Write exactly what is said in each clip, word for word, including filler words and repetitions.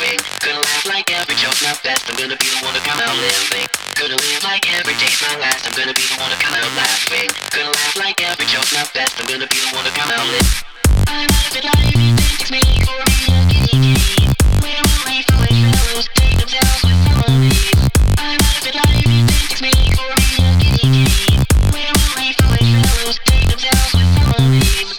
laughing. Gonna laugh like every joke's not best. I'm gonna be the one to come out living. Gonna live like every day's my last. I'm gonna be the one to come out laughing. Gonna laugh like every joke's not best. I'm gonna be the one to come out living. I laugh at life, it takes me for a kitty game. Where all we foolish fellows take themselves with felonies. I laugh at life, it takes me for a kitty game. Where all we foolish fellows take themselves with felonies.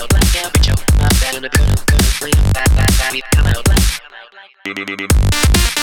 Come out like